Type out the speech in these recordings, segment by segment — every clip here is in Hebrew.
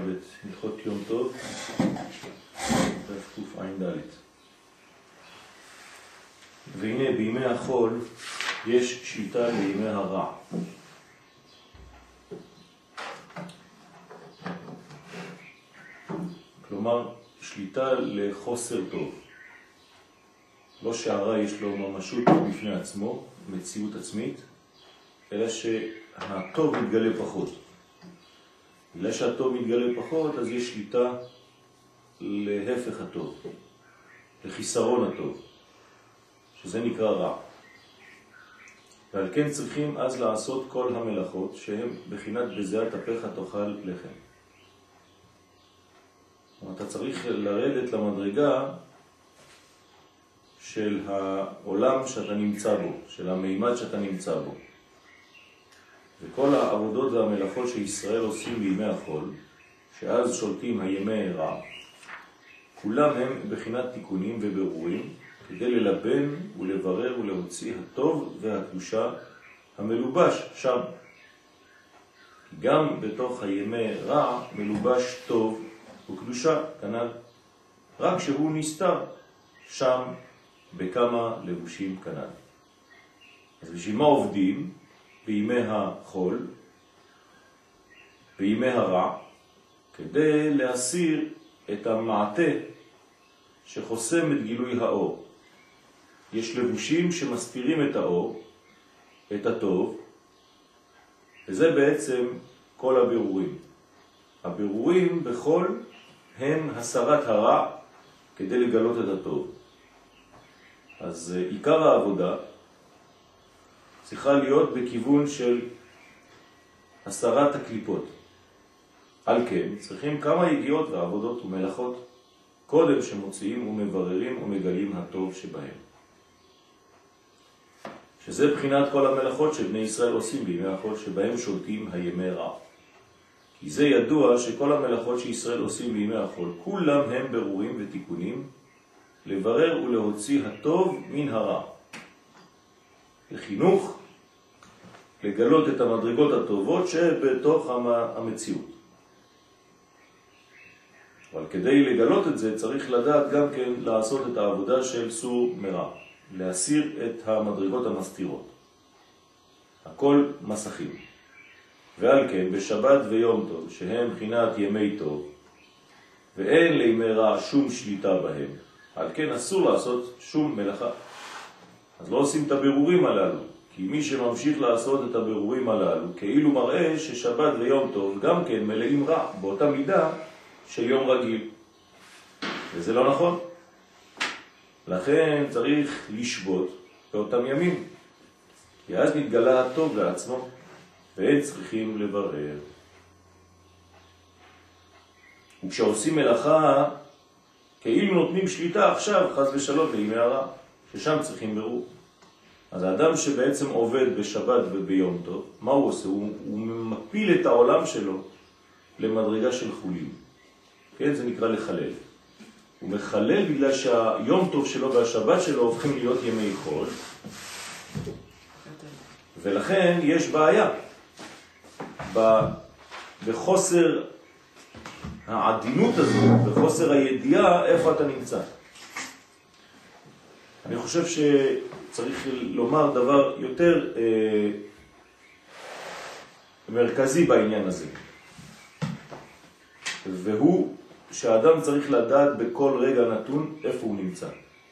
עכשיו את הלכות יום טוב, דף קע"ד. והנה בימי החול יש שליטה לימי הרע. כלומר, שליטה לחוסר טוב. לא שהרע יש לו ממשות בפני עצמו, מציאות עצמית, אלא שהטוב מתגלה פחות. בגלל שהטוב מתגלה פחות, אז יש שליטה להפך הטוב, לחיסרון הטוב, שזה נקרא רע. ועל כן צריכים אז לעשות כל המלאכות שהן בחינת בזיעת אפיך תאכל לחם. אתה צריך לרדת למדרגה של העולם שאתה נמצא בו, של המימד שאתה נמצא בו. וכל העבודות והמלאכות שישראל עושים בימי החול, שאז שולטים הימי רע, כולם הם בחינת תיקונים ובירורים, כדי ללבן ולברר ולהוציא הטוב והקדושה המלובש שם. גם בתוך הימי רע מלובש טוב וקדושה, כנ"ל, רק שהוא נסתר שם בכמה לבושים כנ"ל. אז בשביל מה עובדים בימי החול, בימי הרע? כדי להסיר את המעטה שחוסם את גילוי האור. יש לבושים שמסתירים את האור, את הטוב, וזה בעצם כל הבירורים. הבירורים בחול הם הסרת הרע כדי לגלות את הטוב. אז עיקר העבודה צריכה להיות בכיוון של הסרת הקליפות. על כן צריכים כמה יגיעות ועבודות ומלאכות קודם שמוציאים ומבררים ומגלים הטוב שבהם. שזה בחינת כל המלאכות שבני ישראל עושים בימי החול שבהם שולטים הימי רע. כי זה ידוע שכל המלאכות שישראל עושים בימי החול, כולם הם ברורים ותיקונים, לברר ולהוציא הטוב מן הרע. לחינוך, לגלות את המדרגות הטובות שבתוך המציאות. אבל כדי לגלות את זה צריך לדעת גם כן לעשות את העבודה של סור מרע, להסיר את המדרגות המסתירות. הכל מסכים. ועל כן בשבת ויום טוב, שהם בחינת ימי טוב, ואין לימי רע שום שליטה בהם, על כן אסור לעשות שום מלאכה. אז לא עושים את הבירורים הללו, כי מי שממשיך לעשות את הבירורים הללו, כאילו מראה ששבת ויום טוב גם כן מלאים רע, באותה מידה של יום רגיל. וזה לא נכון. לכן צריך לשבות באותם ימים, כי אז נתגלה הטוב לעצמו, והם צריכים לברר. וכשעושים מלאכה, כאילו נותנים שליטה עכשיו, חס ושלום, לימי הרע, ששם צריכים ברור. אז האדם שבעצם עובד בשבת וביום טוב, מה הוא עושה? הוא מפיל את העולם שלו למדרגה של חולים. כן, זה נקרא לחלל. הוא מחלל בגלל שהיום טוב שלו והשבת שלו הופכים להיות ימי חול, ולכן יש בעיה בחוסר העדינות הזו, בחוסר הידיעה איפה אתה נמצא. אני חושב שצריך לומר דבר יותר מרכזי בעניין הזה, והוא שהאדם צריך לדעת בכל רגע נתון איפה הוא נמצא.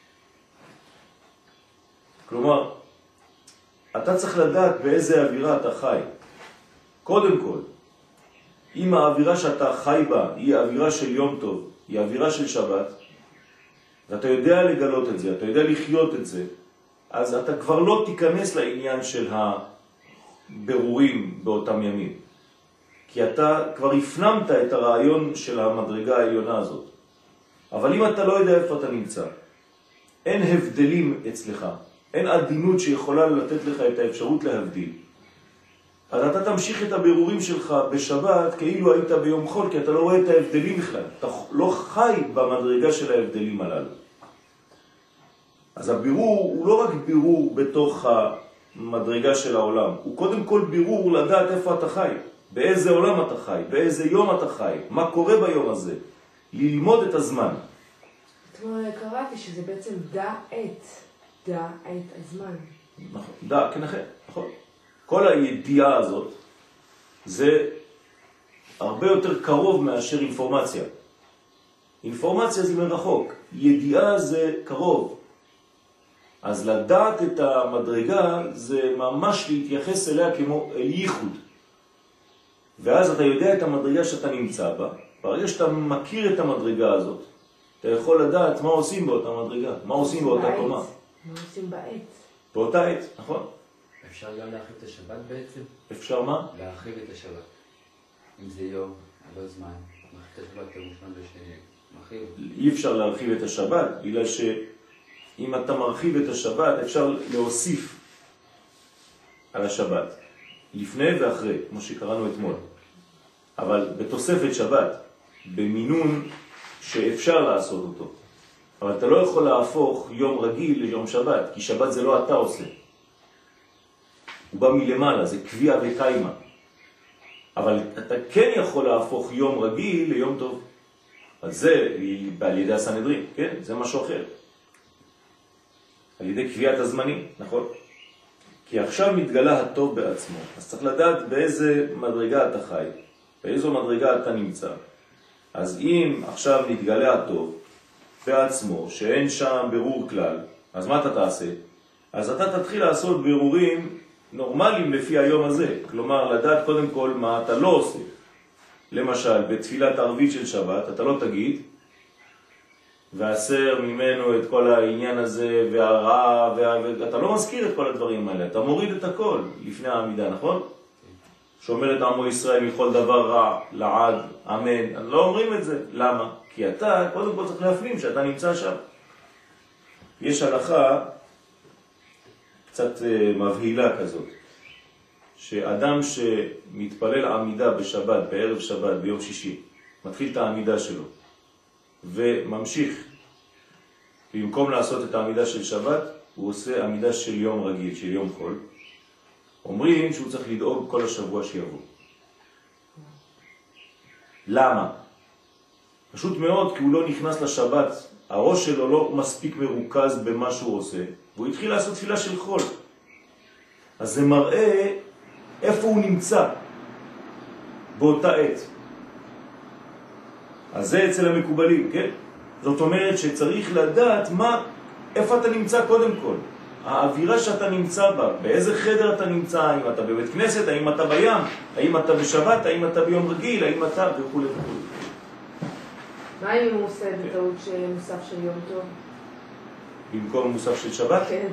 כלומר, אתה צריך לדעת באיזה אווירה אתה חי. קודם כל, אם האווירה שאתה חי בה היא האווירה של יום טוב, היא האווירה של שבת, ואתה יודע לגלות את זה, אתה יודע לחיות את זה, אז אתה כבר לא תיכנס לעניין של הבירורים באותם ימים. כי אתה כבר הפנמת את הרעיון של המדרגה העליונה הזאת. אבל אם אתה לא יודע איפה אתה נמצא, אין הבדלים אצלך, אין עדינות שיכולה לתת לך את האפשרות להבדיל. אז אתה תמשיך את הבירורים שלך בשבת כאילו היית ביום חול, כי אתה לא רואה את ההבדלים בכלל. אתה לא חי במדרגה של ההבדלים הללו. אז הבירור הוא לא רק בירור בתוך המדרגה של העולם, הוא קודם כל בירור לדעת איפה אתה חי, באיזה עולם אתה חי, באיזה יום אתה חי, מה קורה ביום הזה, ללמוד את הזמן. אתמול קראתי שזה בעצם דע את הזמן. נכון, דע, כן אחר, נכון. כל הידיעה הזאת זה הרבה יותר קרוב מאשר אינפורמציה. אינפורמציה זה מרחוק, ידיעה זה קרוב. אז לדעת את המדרגה זה ממש להתייחס אליה כמו אל ייחוד. ואז אתה יודע את המדרגה שאתה נמצא בה, ברגע שאתה מכיר את המדרגה הזאת, אתה יכול לדעת מה עושים באותה מדרגה, מה עושים באותה קומה. מה עושים בעת? באותה עת, נכון. אפשר גם להרחיב את השבת בעצם? אפשר מה? להרחיב את השבת. אם זה יום, לא זמן, להרחיב את השבת כמובן מרחיב. אי אפשר להרחיב את השבת, בגלל שאם אתה מרחיב את השבת, אפשר להוסיף על השבת, לפני ואחרי, כמו שקראנו אתמול. אבל בתוספת שבת, במינון שאפשר לעשות אותו. אבל אתה לא יכול להפוך יום רגיל ליום שבת, כי שבת זה לא אתה עושה. הוא בא מלמעלה, זה קביעה וקיימה. אבל אתה כן יכול להפוך יום רגיל ליום טוב. אז זה על ידי הסנהדרין, כן? זה משהו אחר. על ידי קביעת הזמנים, נכון? כי עכשיו מתגלה הטוב בעצמו. אז צריך לדעת באיזה מדרגה אתה חי, באיזו מדרגה אתה נמצא. אז אם עכשיו מתגלה הטוב בעצמו, שאין שם ברור כלל, אז מה אתה תעשה? אז אתה תתחיל לעשות בירורים נורמליים לפי היום הזה. כלומר, לדעת קודם כל מה אתה לא עושה. למשל, בתפילת ערבית של שבת, אתה לא תגיד, ועשר ממנו את כל העניין הזה, והרעה, ואתה לא מזכיר את כל הדברים האלה, אתה מוריד את הכל לפני העמידה, נכון? שאומר את עמו ישראל מכל דבר רע, לעד, אמן. לא אומרים את זה. למה? כי אתה קודם כל צריך להפנים שאתה נמצא שם. יש הלכה קצת מבהילה כזאת, שאדם שמתפלל עמידה בשבת, בערב שבת, ביום שישי, מתחיל את העמידה שלו, וממשיך, במקום לעשות את העמידה של שבת, הוא עושה עמידה של יום רגיל, של יום חול. אומרים שהוא צריך לדאוג כל השבוע שיבוא. למה? פשוט מאוד, כי הוא לא נכנס לשבת, הראש שלו לא מספיק מרוכז במה שהוא עושה, והוא התחיל לעשות תפילה של חול. אז זה מראה איפה הוא נמצא באותה עת. אז זה אצל המקובלים, כן? זאת אומרת שצריך לדעת איפה אתה נמצא קודם כל. האווירה שאתה נמצא בה, באיזה חדר אתה נמצא, האם אתה בבית כנסת, האם אתה בים, האם אתה בשבת, האם אתה ביום רגיל, האם אתה וכו' וכו'. מה אם הוא עושה בטעות מוסף של יום טוב? במקום מוסף של שבת? כן.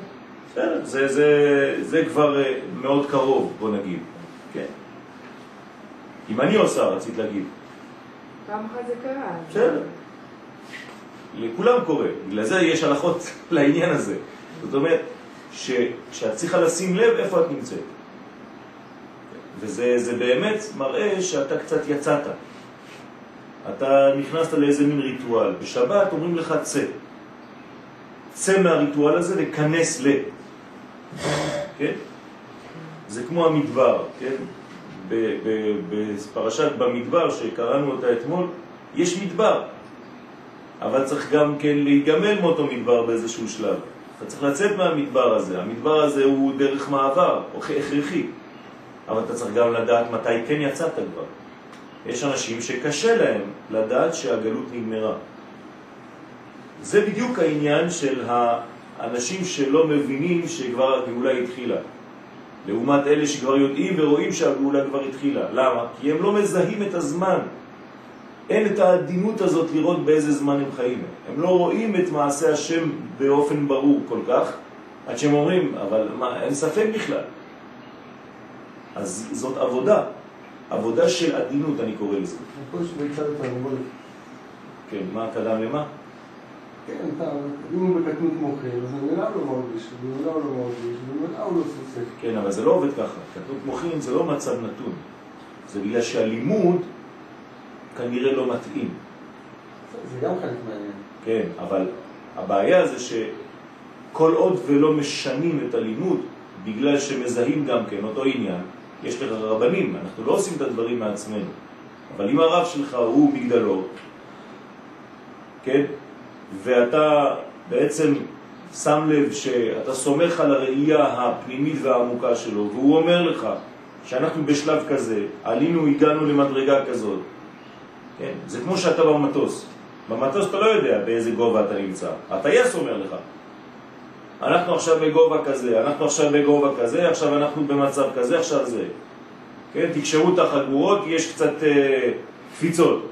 זה כבר מאוד קרוב, בוא נגיד. כן. אם אני עושה, רצית להגיד. פעם אחת זה קרה. בסדר. לכולם קורה. בגלל זה יש הלכות לעניין הזה. זאת אומרת, שאת צריכה לשים לב איפה את נמצאת. וזה באמת מראה שאתה קצת יצאת. אתה נכנסת לאיזה מין ריטואל. בשבת אומרים לך צא. צא מהריטואל הזה וכנס ל. כן? זה כמו המדבר, כן? בפרשת במדבר שקראנו אותה אתמול, יש מדבר. אבל צריך גם כן להיגמל מאותו מדבר באיזשהו שלב. אתה צריך לצאת מהמדבר הזה. המדבר הזה הוא דרך מעבר, או הכרחי. אבל אתה צריך גם לדעת מתי כן יצאת כבר. יש אנשים שקשה להם לדעת שהגלות נגמרה. זה בדיוק העניין של האנשים שלא מבינים שכבר הגאולה התחילה. לעומת אלה שכבר יודעים ורואים שהגאולה כבר התחילה. למה? כי הם לא מזהים את הזמן. אין את העדינות הזאת לראות באיזה זמן הם חיים. הם לא רואים את מעשה השם באופן ברור כל כך, עד שהם אומרים, אבל מה, אין ספק בכלל. אז זאת עבודה. עבודה של עדינות, אני קורא לזה. פה שביצה לתרנגולת. כן, מה קדם למה? כן, אם הוא בקטנות מוחין, אז אני לא מרגיש, ומילא הוא לא מרגיש, ומילא הוא לא סוסק. כן, אבל זה לא עובד ככה. קטנות מוחין זה לא מצב נתון. זה בגלל שהלימוד כנראה לא מתאים. זה גם חלק מעניין. כן, אבל הבעיה זה שכל עוד ולא משנים את הלימוד, בגלל שמזהים גם כן אותו עניין, יש לך רבנים, אנחנו לא עושים את הדברים מעצמנו. אבל אם הרב שלך הוא מגדלו, כן? ואתה בעצם שם לב שאתה סומך על הראייה הפנימית והעמוקה שלו, והוא אומר לך שאנחנו בשלב כזה, עלינו, הגענו למדרגה כזאת. כן? זה כמו שאתה במטוס. במטוס אתה לא יודע באיזה גובה אתה נמצא. הטייס אומר לך. אנחנו עכשיו בגובה כזה, אנחנו עכשיו בגובה כזה, עכשיו אנחנו במצב כזה, עכשיו זה. כן? תקשרו את החגורות, יש קצת קפיצות.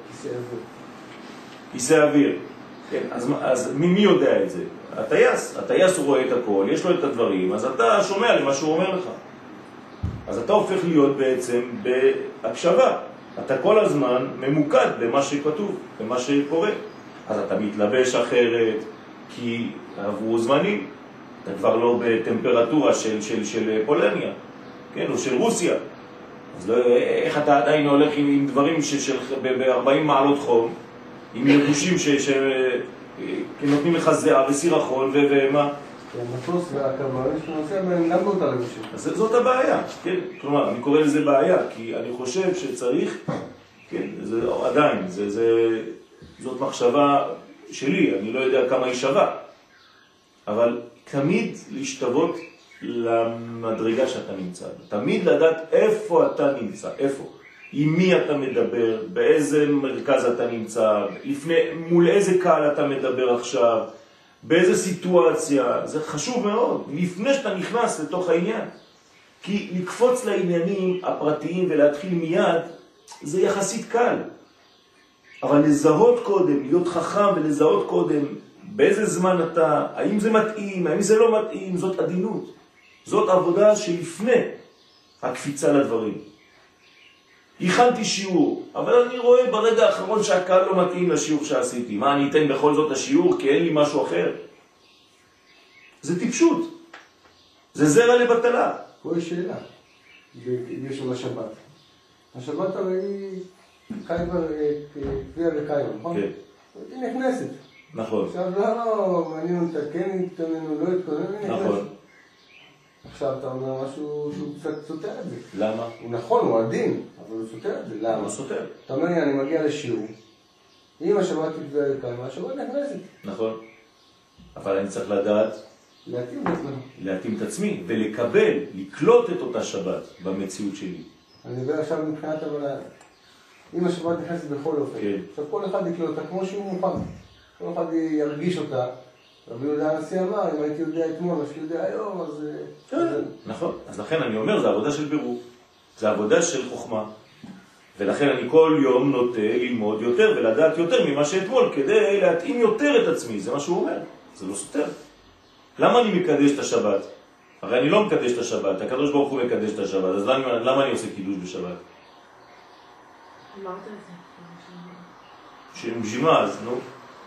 כיסא אוויר. כן? אז מי יודע את זה? הטייס. הטייס הוא רואה את הכל, יש לו את הדברים, אז אתה שומע למה שהוא אומר לך. אז אתה הופך להיות בעצם בהקשבה. אתה כל הזמן ממוקד במה שכתוב, במה שקורה. אז אתה מתלבש אחרת, כי עברו זמנים. אתה כבר לא בטמפרטורה של פולניה, כן? או של רוסיה. אז לא, איך אתה עדיין הולך עם דברים ב-40 מעלות חום, עם לבושים שנותנים לך זהה וסירחון ומה? המטוס והקרבן יש נושא בהם גם באותה לבושים. אז זאת הבעיה, כן? כלומר, אני קורא לזה בעיה, כי אני חושב שצריך, כן, זה עדיין, זאת מחשבה שלי, אני לא יודע כמה היא שווה, אבל תמיד להשתוות למדרגה שאתה נמצא. תמיד לדעת איפה אתה נמצא, איפה. עם מי אתה מדבר, באיזה מרכז אתה נמצא, מול איזה קהל אתה מדבר עכשיו, באיזה סיטואציה. זה חשוב מאוד, לפני שאתה נכנס לתוך העניין. כי לקפוץ לעניינים הפרטיים ולהתחיל מיד, זה יחסית קל. אבל לזהות קודם, להיות חכם ולזהות קודם, באיזה זמן אתה, האם זה מתאים, האם זה לא מתאים, זאת עדינות. זאת עבודה שלפני הקפיצה לדברים. הכנתי שיעור, אבל אני רואה ברגע האחרון שהקהל לא מתאים לשיעור שעשיתי. מה, אני אתן בכל זאת השיעור כי אין לי משהו אחר? זה טיפשות. זה זרע לבטלה. פה יש שאלה. יש על השבת. השבת הרי היא קביעה וקיימה, נכון? כן. היא נכנסת. נכון. עכשיו לא מעניין אותה, כן התכוננו, לא התכוננו, היא נכנסת. נכון. עכשיו אתה אומר משהו שהוא קצת סותר את זה. למה? הוא נכון, הוא עדין, אבל הוא סותר את זה. למה? הוא סותר. אתה אומר לי, אני מגיע לשיעור. אם השבת היא קביעה וקיימה, השבת נכנסת. נכון. אבל אני צריך לדעת להתאים את עצמנו. להתאים את עצמי ולקבל, לקלוט את אותה שבת במציאות שלי. אני מדבר עכשיו מבחינת אבל אם השבת נכנסת בכל אופן. כן. עכשיו כל אחד יקלוט אותה כמו שהוא מוכן. כל אחד ירגיש אותה. רבי יהודה הנשיא אמר, אם הייתי יודע אתמול, מה שהייתי יודע היום, אז... כן, נכון. אז לכן אני אומר, זה עבודה של בירור. זה עבודה של חוכמה. ולכן אני כל יום נוטה ללמוד יותר ולדעת יותר ממה שאתמול, כדי להתאים יותר את עצמי. זה מה שהוא אומר. זה לא סותר. למה אני מקדש את השבת? הרי אני לא מקדש את השבת. הקדוש ברוך הוא מקדש את השבת. אז למה אני עושה קידוש בשבת? אמרת את זה. בשביל מה אז, נו?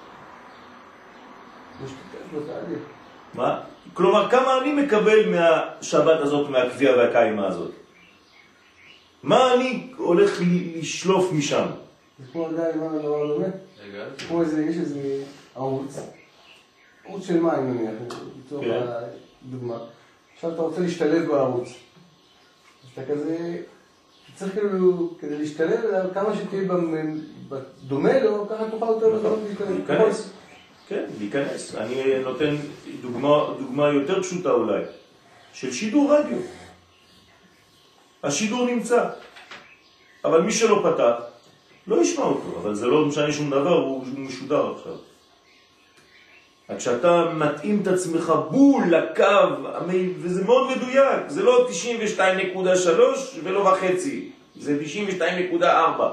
מה? כלומר, כמה אני מקבל מהשבת הזאת, מהקביעה והקיימה הזאת? מה אני הולך לשלוף משם? זה כמו עדיין, מה הדבר דומה? זה כמו איזה, יש איזה ערוץ. ערוץ של מים נניח, לצורך הדוגמה. עכשיו אתה רוצה להשתלב בערוץ. אז אתה כזה, צריך כאילו, כדי להשתלב, כמה שתהיה דומה לו, ככה תוכל יותר להיכנס. כן, להיכנס. אני נותן דוגמה יותר פשוטה אולי, של שידור רדיו. השידור נמצא, אבל מי שלא פתח, לא ישמע אותו, אבל זה לא משנה שום דבר, הוא משודר עכשיו. כשאתה מתאים את עצמך בול לקו, וזה מאוד מדויק, זה לא 92.3 ולא בחצי, זה 92.4.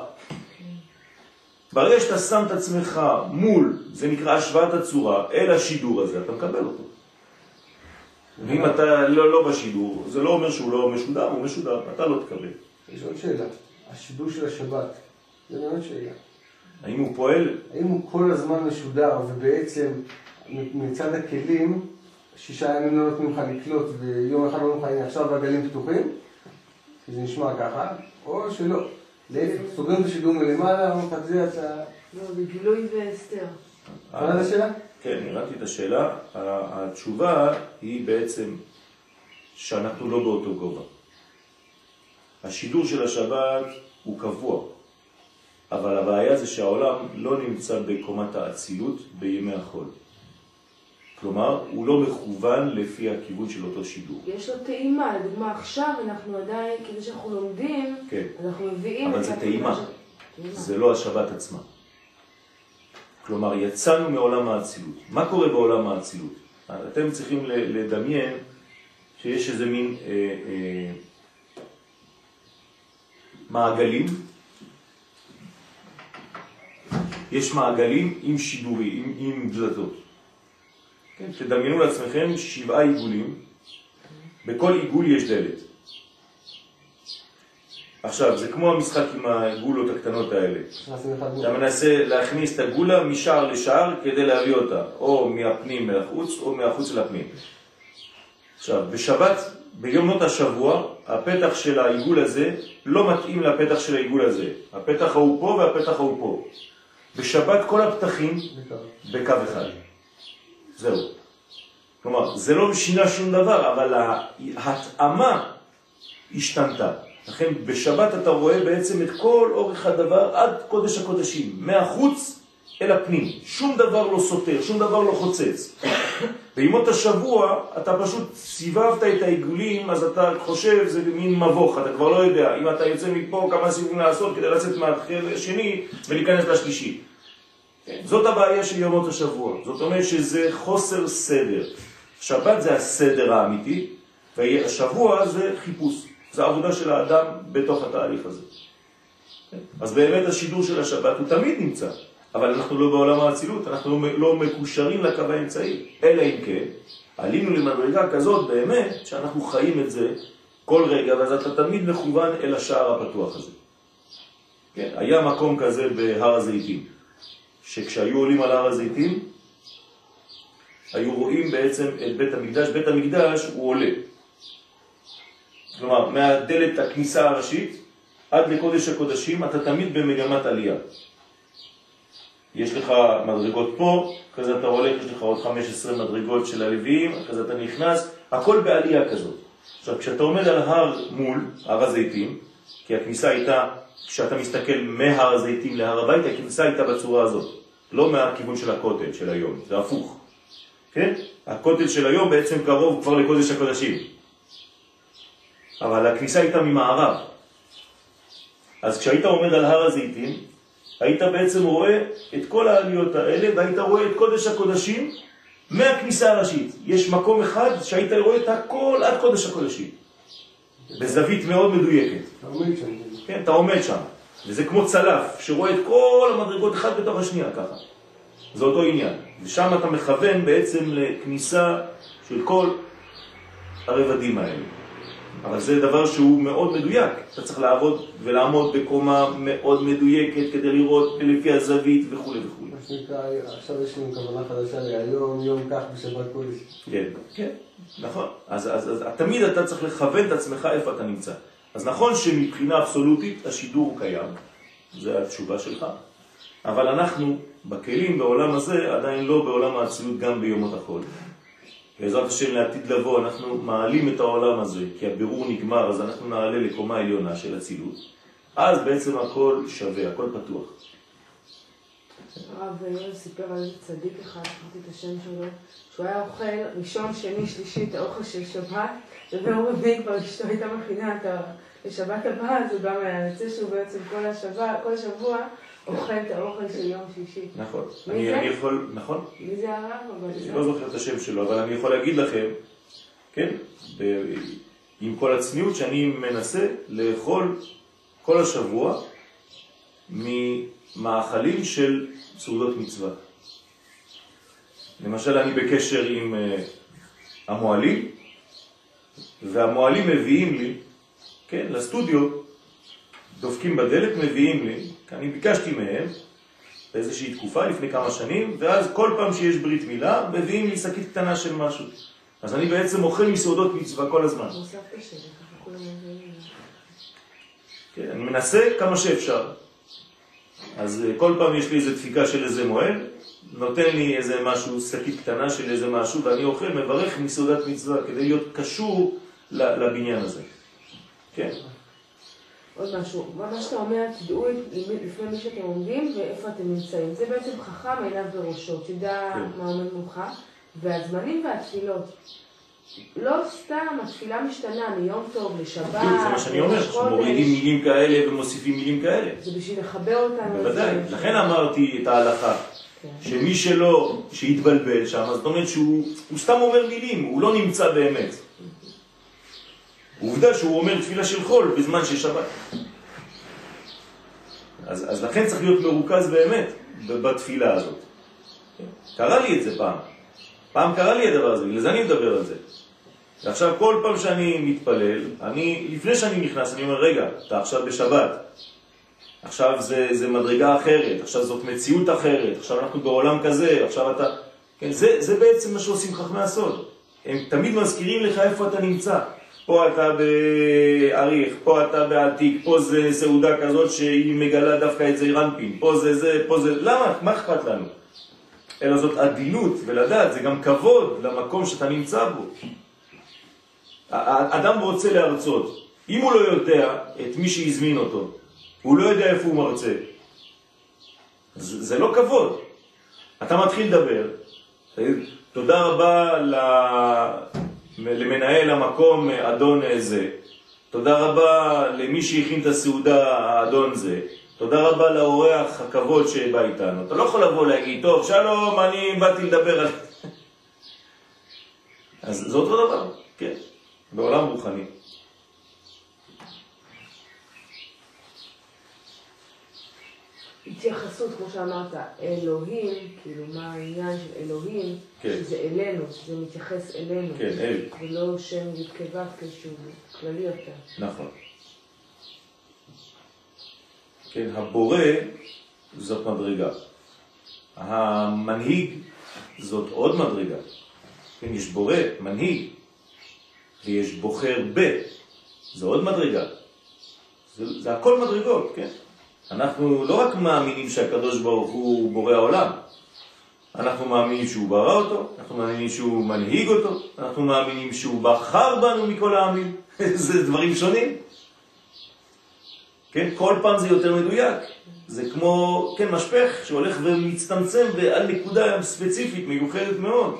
ברגע שאתה שם את עצמך מול, זה נקרא השוואת הצורה, אל השידור הזה, אתה מקבל אותו. ואם אתה לא בשידור, זה לא אומר שהוא לא משודר, הוא משודר, אתה לא תקבל. יש עוד שאלה, השידור של השבת, זה באמת שאלה. האם הוא פועל? האם הוא כל הזמן משודר, ובעצם מצד הכלים, 6 ימים לא נותנים לך לקלוט, ויום אחד לא נותנים לך, עכשיו הגלים פתוחים, כי זה נשמע ככה, או שלא. להפך, סוגרים את השידור מלמעלה, או מחזיר את ה... לא, בגילוי והסתר. מה זה השאלה? כן, נראיתי את השאלה. התשובה היא בעצם שאנחנו לא באותו גובה. השידור של השבת הוא קבוע, אבל הבעיה זה שהעולם לא נמצא בקומת האצילות בימי החול. כלומר, הוא לא מכוון לפי הכיוון של אותו שידור. יש לו טעימה, לדוגמה עכשיו אנחנו עדיין, כדי שאנחנו לומדים, כן. אנחנו מביאים... אבל זה טעימה, זה לא השבת עצמה. כלומר, יצאנו מעולם האצילות. מה קורה בעולם האצילות? אתם צריכים לדמיין שיש איזה מין מעגלים. יש מעגלים עם שידורי, עם דלתות. כן? תדמיינו לעצמכם 7 עיגולים, בכל עיגול יש דלת. עכשיו, זה כמו המשחק עם העיגולות הקטנות האלה. אתה מנסה להכניס את הגולה משער לשער כדי להביא אותה, או מהפנים מהחוץ, או מהחוץ לפנים. עכשיו, בשבת, ביומות השבוע, הפתח של העיגול הזה לא מתאים לפתח של העיגול הזה. הפתח הוא פה והפתח הוא פה. בשבת כל הפתחים בקו אחד. זהו. כלומר, זה לא שינה שום דבר, אבל ההתאמה השתנתה. לכן בשבת אתה רואה בעצם את כל אורך הדבר עד קודש הקודשים, מהחוץ אל הפנים. שום דבר לא סותר, שום דבר לא חוצץ. בימות השבוע אתה פשוט סיבבת את העיגולים, אז אתה חושב זה מין מבוך, אתה כבר לא יודע. אם אתה יוצא מפה כמה סיבובים לעשות כדי לצאת מהחלק השני ולהיכנס לשלישי. זאת הבעיה של יומות השבוע. זאת אומרת שזה חוסר סדר. שבת זה הסדר האמיתי, והשבוע זה חיפוש. זה העבודה של האדם בתוך התהליך הזה. אז באמת השידור של השבת הוא תמיד נמצא, אבל אנחנו לא בעולם האצילות, אנחנו לא מקושרים לקו האמצעי. אלא אם כן, עלינו למדרגה כזאת באמת, שאנחנו חיים את זה כל רגע, ואז אתה תמיד מכוון אל השער הפתוח הזה. כן? היה מקום כזה בהר הזיתים, שכשהיו עולים על הר הזיתים, היו רואים בעצם את בית המקדש. בית המקדש הוא עולה. כלומר, מהדלת הכניסה הראשית עד לקודש הקודשים, אתה תמיד במגמת עלייה. יש לך מדרגות פה, כזה אתה הולך, יש לך עוד 15 מדרגות של הלוויים, כזה אתה נכנס, הכל בעלייה כזאת. עכשיו, כשאתה עומד על הר מול, הר הזיתים, כי הכניסה הייתה, כשאתה מסתכל מהר הזיתים להר הבית, הכניסה הייתה בצורה הזאת. לא מהכיוון של הכותל של היום, זה הפוך. כן? הכותל של היום בעצם קרוב כבר לקודש הקודשים. אבל הכניסה הייתה ממערב. אז כשהיית עומד על הר הזיתים, היית בעצם רואה את כל העליות האלה, והיית רואה את קודש הקודשים מהכניסה הראשית. יש מקום אחד שהיית רואה את הכל עד קודש הקודשים. בזווית מאוד מדויקת. אתה עומד שם. כן, אתה עומד שם. וזה כמו צלף, שרואה את כל המדרגות אחד בתוך השנייה ככה. זה אותו עניין. ושם אתה מכוון בעצם לכניסה של כל הרבדים האלה. אבל זה דבר שהוא מאוד מדויק. אתה צריך לעבוד ולעמוד בקומה מאוד מדויקת כדי לראות לפי הזווית וכו' וכו'. מה שנקרא, עכשיו יש לנו כוונה חדשה להיום, יום כך בשבת קודש. כן, כן, נכון. אז תמיד אתה צריך לכוון את עצמך איפה אתה נמצא. אז נכון שמבחינה אבסולוטית השידור קיים, זה התשובה שלך. אבל אנחנו בכלים בעולם הזה עדיין לא בעולם האצילות גם ביומות החול. בעזרת השם לעתיד לבוא אנחנו מעלים את העולם הזה, כי הבירור נגמר, אז אנחנו נעלה לקומה עליונה של אצילות. אז בעצם הכל שווה, הכל פתוח. הרב יואל סיפר על איזה צדיק אחד, אמרתי את השם שלו, שהוא היה אוכל ראשון, שני, שלישי את האוכל של שבת, וביום רביעי כבר אשתו הייתה מכינה את השבת הבאה, אז הוא גם היה יוצא שהוא בעצם כל השבוע אוכל את האוכל של יום שישי. נכון. מי זה? אני יכול, נכון? מי זה הרב? אני לא זוכר את השם שלו, אבל אני יכול להגיד לכם, כן, עם כל הצניעות שאני מנסה לאכול כל השבוע ממאכלים של סעודות מצווה. למשל, אני בקשר עם המועלים, והמועלים מביאים לי, כן, לסטודיו, דופקים בדלת, מביאים לי, כי אני ביקשתי מהם באיזושהי תקופה לפני כמה שנים, ואז כל פעם שיש ברית מילה, מביאים לי שקית קטנה של משהו. אז אני בעצם אוכל מסעודות מצווה כל הזמן. כן, אני מנסה כמה שאפשר. אז כל פעם יש לי איזו דפיקה של איזה מועל, נותן לי איזה משהו, שקית קטנה של איזה משהו, ואני אוכל, מברך מסעודת מצווה, כדי להיות קשור לבניין הזה. כן. עוד משהו, מה שאתה אומר, תדעו לפני מי שאתם עומדים ואיפה אתם נמצאים. זה בעצם חכם עיניו בראשו, תדע מה עומד מולך, והזמנים והתפילות. לא סתם, התפילה משתנה מיום טוב לשבת, זה מה שאני אומר, שמורידים מילים כאלה ומוסיפים מילים כאלה. זה בשביל לחבר אותנו. בוודאי, לכן אמרתי את ההלכה, שמי שלא, שיתבלבל שם, זאת אומרת שהוא סתם אומר מילים, הוא לא נמצא באמת. עובדה שהוא אומר תפילה של חול בזמן של שבת. אז לכן צריך להיות מרוכז באמת בתפילה הזאת. קרה לי את זה פעם קרה לי הדבר הזה, לזה אני מדבר על זה. ועכשיו כל פעם שאני מתפלל, לפני שאני נכנס, אני אומר, רגע, אתה עכשיו בשבת, עכשיו זה מדרגה אחרת, עכשיו זאת מציאות אחרת, עכשיו אנחנו בעולם כזה, עכשיו אתה... כן, זה בעצם מה שעושים חכמי הסוד. הם תמיד מזכירים לך איפה אתה נמצא. פה אתה בעריך, פה אתה בעתיק, פה זה סעודה כזאת שהיא מגלה דווקא את זעיר אנפין, פה זה, פה זה... למה? מה אכפת לנו? אלא זאת עדינות, ולדעת, זה גם כבוד למקום שאתה נמצא בו. האדם רוצה להרצות. אם הוא לא יודע את מי שהזמין אותו, הוא לא יודע איפה הוא מרצה. זה לא כבוד. אתה מתחיל לדבר, תודה רבה למנהל המקום אדון זה, תודה רבה למי שהכין את הסעודה האדון זה, תודה רבה לאורח הכבוד שבא איתנו. אתה לא יכול לבוא להגיד, טוב, שלום, אני באתי לדבר על... אז זה אותו דבר, כן, בעולם רוחני. התייחסות, כמו שאמרת, אלוהים, כאילו מה העניין של אלוהים, כן. שזה אלינו, שזה מתייחס אלינו. כן, אל. ולא שם יתקבע כשהוא כללי יותר. נכון. כן, הבורא זאת מדרגה. המנהיג זאת עוד מדרגה. כן, יש בורא, מנהיג, ויש בוחר ב. זו עוד מדרגה. זה הכל מדרגות, כן? אנחנו לא רק מאמינים שהקדוש ברוך הוא בורא העולם, אנחנו מאמינים שהוא ברא אותו, אנחנו מאמינים שהוא מנהיג אותו, אנחנו מאמינים שהוא בחר בנו מכל העמים. זה דברים שונים. כן? כל פעם זה יותר מדויק. זה כמו, כן, משפך שהולך ומצטמצם על נקודה ספציפית, מיוחדת מאוד.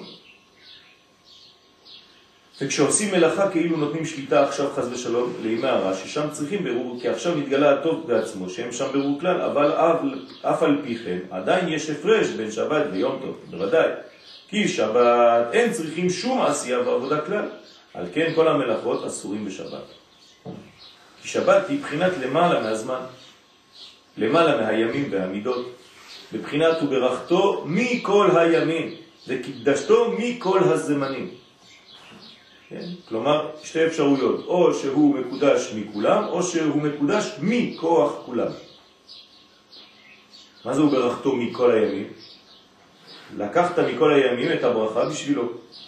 וכשעושים מלאכה כאילו נותנים שליטה עכשיו חס ושלום לימי הרע, ששם צריכים ברור, כי עכשיו מתגלה הטוב בעצמו, שהם שם ברור כלל, אבל אף על פי כן, עדיין יש הפרש בין שבת ויום טוב, בוודאי. כי שבת אין צריכים שום עשייה ועבודה כלל, על כן כל המלאכות אסורים בשבת. כי שבת היא בחינת למעלה מהזמן, למעלה מהימים והמידות, בבחינת וברכתו מכל הימים, וקדשתו מכל הזמנים. כן? כלומר, שתי אפשרויות, או שהוא מקודש מכולם, או שהוא מקודש מכוח כולם. מה זה הוא ברכתו מכל הימים? לקחת מכל הימים את הברכה בשבילו.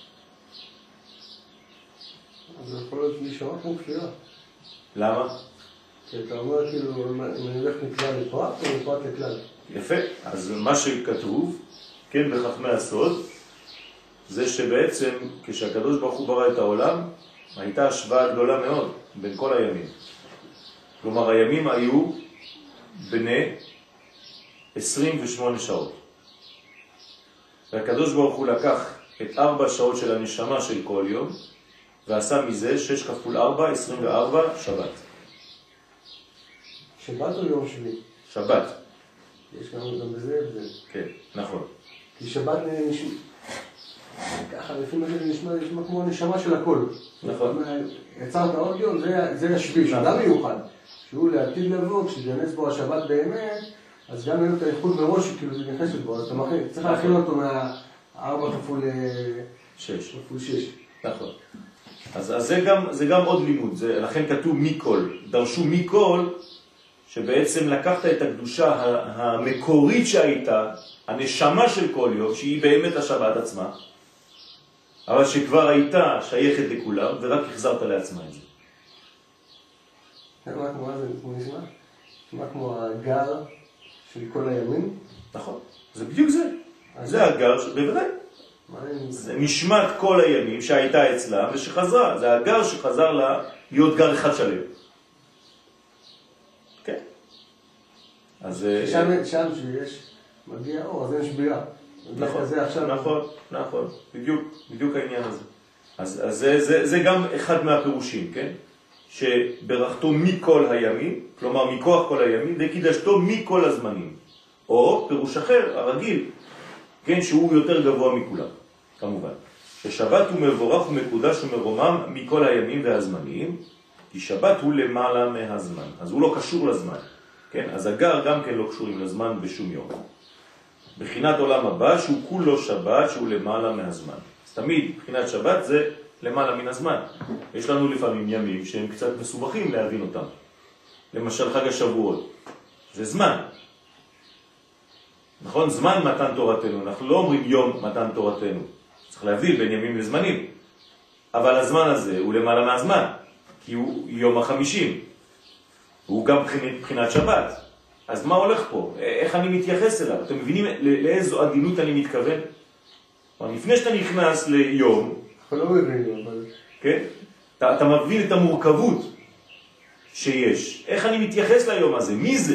אז זה יכול להיות להישמע כמו כפירה. למה? כי אתה אומר כאילו, אם אני הולך מכלל לפרט, או מפרט לכלל. יפה, אז מה שכתוב, כן, בחכמי הסוד, זה שבעצם כשהקדוש ברוך הוא ברא את העולם, הייתה השוואה גדולה מאוד בין כל הימים. כלומר, הימים היו בני 28 שעות. והקדוש ברוך הוא לקח את 4 שעות של הנשמה של כל יום, ועשה מזה 6 כפול 4, 24 שבת. שבת או יום שני? שבת. יש גם בזה הבדל. כן, נכון. כי שבת ככה, לפי מה זה נשמע כמו נשמה של הכל. נכון. יצרת עוד יום, זה השביעי, שהוא גם מיוחד. שהוא לעתיד לבוא, כשתיכנס בו השבת באמת, אז גם אין לו את האיחוד מראש, כאילו זה נכנס בו, אז אתה צריך להכין אותו מה-4 כפול 6. נכון. אז זה גם עוד לימוד, לכן כתוב מכל. דרשו מכל, שבעצם לקחת את הקדושה המקורית שהייתה, הנשמה של כל יום, שהיא באמת השבת עצמה, אבל שכבר הייתה שייכת לכולם, ורק החזרת לעצמה את זה. מה כמו זה נשמע? נשמע כמו הגר של כל הימים? נכון, זה בדיוק זה. זה הגר, בוודאי. זה נשמת כל הימים שהייתה אצלה ושחזרה. זה הגר שחזר לה להיות גר אחד שלם. אז שם שיש, מגיע אור, אז אין שבירה. נכון, בדיוק העניין הזה. אז זה גם אחד מהפירושים, כן? שברכתו מכל הימים, כלומר מכוח כל הימים, וקידשתו מכל הזמנים. או פירוש אחר, הרגיל, כן, שהוא יותר גבוה מכולם, כמובן. ששבת הוא מבורך ומקודש ומרומם מכל הימים והזמנים, כי שבת הוא למעלה מהזמן, אז הוא לא קשור לזמן, כן? אז הגר גם כן לא קשורים לזמן בשום יום. בחינת עולם הבא שהוא כולו שבת שהוא למעלה מהזמן. אז תמיד בחינת שבת זה למעלה מן הזמן. יש לנו לפעמים ימים שהם קצת מסובכים להבין אותם. למשל חג השבועות, זה זמן. נכון? זמן מתן תורתנו. אנחנו לא אומרים יום מתן תורתנו. צריך להבדיל בין ימים לזמנים. אבל הזמן הזה הוא למעלה מהזמן, כי הוא יום ה-50. הוא גם בחינת שבת. אז מה הולך פה? איך אני מתייחס אליו? אתם מבינים לאיזו עדינות אני מתכוון? לפני שאתה נכנס ליום, לא מבין, אבל... כן? אתה מבין את המורכבות שיש. איך אני מתייחס ליום הזה? מי זה?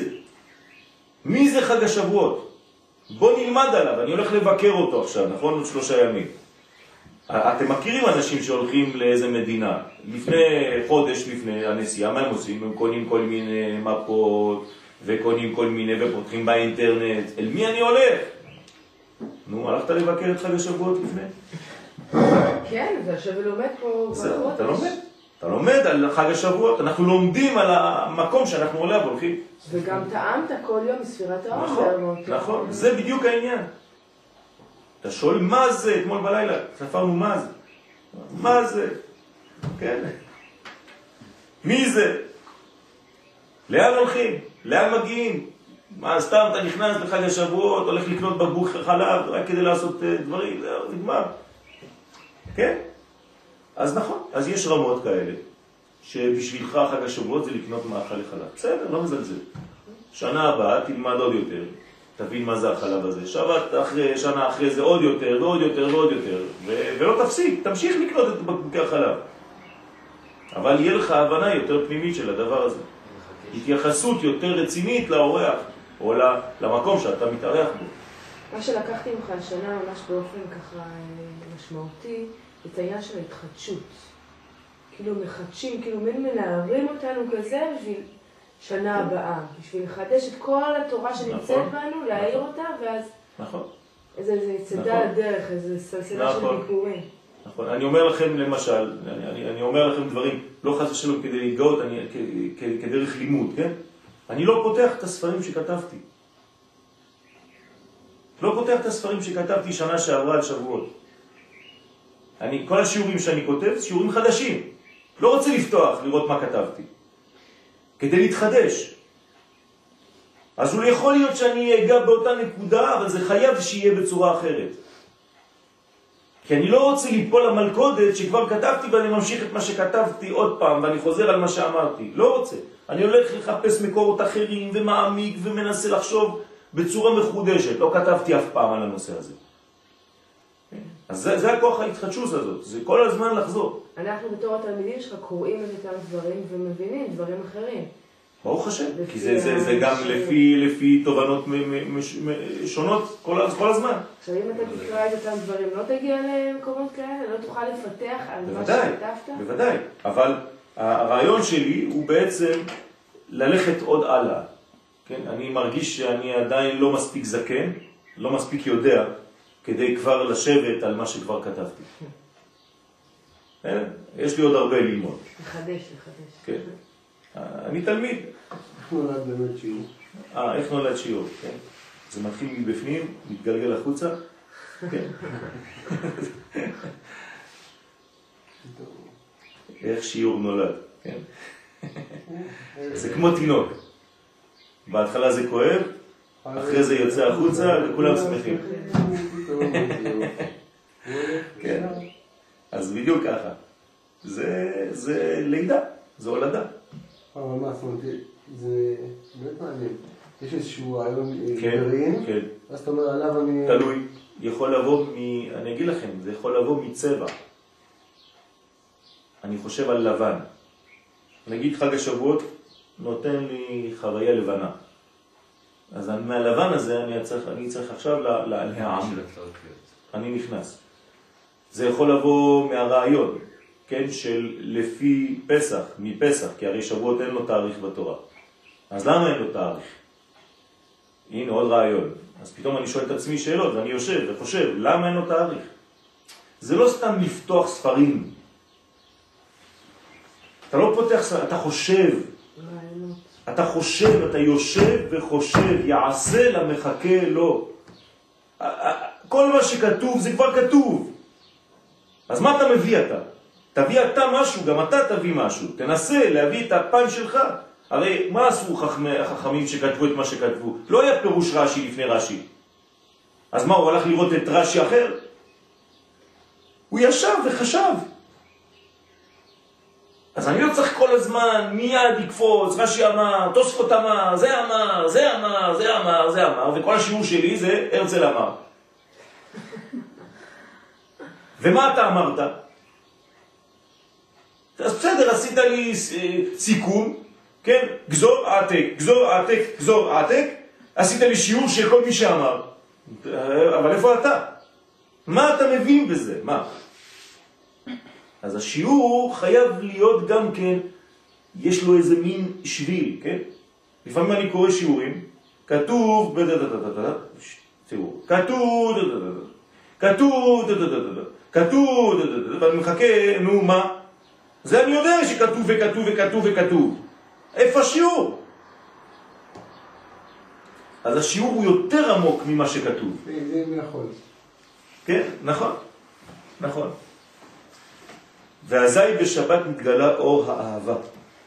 מי זה חג השבועות? בוא נלמד עליו. אני הולך לבקר אותו עכשיו, נכון? עוד 3 ימים. אתם מכירים אנשים שהולכים לאיזה מדינה? לפני חודש, לפני הנסיעה, מה הם עושים? הם קונים כל מיני מפות, וקונים כל מיני, ופותחים באינטרנט. אל מי אני הולך? נו, הלכת לבקר את חג השבועות לפני? כן, זה עכשיו לומד פה בחודש. אתה לומד על חג השבועות, אנחנו לומדים על המקום שאנחנו עולה והולכים. וגם טעמת כל יום מספירת העומר. נכון, זה בדיוק העניין. אתה שואל מה זה, אתמול בלילה, ספרנו מה זה. מה זה? כן. מי זה? לאן הולכים? לאן מגיעים? מה, סתם אתה נכנס לחג השבועות, הולך לקנות בקבוק חלב רק כדי לעשות דברים, זה נגמר. כן? אז נכון, אז יש רמות כאלה, שבשבילך חג השבועות זה לקנות מאכל לחלב. בסדר, לא מזלזל. שנה הבאה תלמד עוד יותר, תבין מה זה החלב הזה. שנה אחרי זה עוד יותר ועוד יותר ועוד יותר, ולא תפסיק, תמשיך לקנות את בקבוקי החלב. אבל יהיה לך הבנה יותר פנימית של הדבר הזה. התייחסות יותר רצינית לאורח, או למקום שאתה מתארח בו. מה שלקחתי ממך השנה ממש באופן ככה משמעותי, את העניין של ההתחדשות. כאילו מחדשים, כאילו מנערים אותנו כזה בשביל שנה הבאה, בשביל לחדש את כל התורה שנמצאת בנו, להעיר אותה, ואז איזה צדה הדרך, איזה סלסלה של ביקורים. נכון, אני אומר לכם למשל, אני אומר לכם דברים, לא חס ושלום כדי להתגאות, כדרך לימוד, כן? אני לא פותח את הספרים שכתבתי. לא פותח את הספרים שכתבתי שנה שעברה על שבועות. כל השיעורים שאני כותב, שיעורים חדשים. לא רוצה לפתוח, לראות מה כתבתי. כדי להתחדש. אז אולי יכול להיות שאני אגע באותה נקודה, אבל זה חייב שיהיה בצורה אחרת. כי אני לא רוצה ליפול למלכודת שכבר כתבתי ואני ממשיך את מה שכתבתי עוד פעם ואני חוזר על מה שאמרתי. לא רוצה. אני הולך לחפש מקורות אחרים ומעמיק ומנסה לחשוב בצורה מחודשת. לא כתבתי אף פעם על הנושא הזה. אז זה הכוח ההתחדשות הזאת. זה כל הזמן לחזור. אנחנו בתור התלמידים שלך קוראים את אותם דברים ומבינים דברים אחרים. ברוך השם. כי זה גם לפי תובנות שונות כל הזמן. עכשיו אם אתה תקרא את אותם דברים, לא תגיע למקומות כאלה? לא תוכל לפתח על מה שכתבת? בוודאי. אבל הרעיון שלי הוא בעצם ללכת עוד הלאה. כן? אני מרגיש שאני עדיין לא מספיק זקן, לא מספיק יודע, כדי כבר לשבת על מה שכבר כתבתי. יש לי עוד הרבה ללמוד. לחדש. כן. אני תלמיד. איך נולד באמת שיעור? איך נולד שיעור, כן. זה מתחיל מבפנים, מתגלגל החוצה. כן. איך שיעור נולד, כן. זה כמו תינוק. בהתחלה זה כואב, אחרי זה יוצא החוצה וכולם שמחים. כן. אז בדיוק ככה. זה לידה, זה הולדה. אבל מה, זאת אומרת, זה באמת מעניין. יש איזשהו רעיון גרעין, אז אתה אומר עליו אני... תלוי. יכול לבוא אני אגיד לכם, זה יכול לבוא מצבע. אני חושב על לבן. נגיד חג השבועות נותן לי חוויה לבנה. אז מהלבן הזה אני צריך עכשיו להעמיד. אני נכנס. זה יכול לבוא מהרעיון, כן, של לפי פסח, מפסח, כי הרי שבועות אין לו תאריך בתורה. אז למה אין לו תאריך? הנה עוד רעיון. אז פתאום אני שואל את עצמי שאלות, ואני יושב וחושב, למה אין לו תאריך? זה לא סתם לפתוח ספרים. אתה לא פותח, אתה חושב. אתה חושב, אתה יושב וחושב, יעשה למחכה לו. כל מה שכתוב זה כבר כתוב. אז מה אתה מביא אתה? תביא אתה משהו, גם אתה תביא משהו. תנסה להביא את הפן שלך. הרי מה עשו החכמים שכתבו את מה שכתבו? לא היה פירוש רש"י לפני רש"י. אז מה, הוא הלך לראות את רש"י אחר? הוא ישב וחשב. אז אני לא צריך כל הזמן מיד לקפוץ, רש"י אמר, תוספות אמר, זה אמר, זה אמר, זה אמר, זה אמר, וכל השיעור שלי זה הרצל אמר. ומה אתה אמרת? אז בסדר, עשית לי סיכום, כן? גזור העתק, גזור העתק, גזור העתק, עשית לי שיעור של כל מי שאמר. אבל איפה אתה? מה אתה מבין בזה? מה? אז השיעור חייב להיות גם כן, יש לו איזה מין שביל, כן? לפעמים אני קורא שיעורים, כתוב, כתוב, כתוב, ואני מחכה, נו מה? זה אני יודע שכתוב וכתוב וכתוב וכתוב. איפה השיעור? אז השיעור הוא יותר עמוק ממה שכתוב. זה נכון. כן, נכון, נכון. ואזי בשבת מתגלה אור האהבה.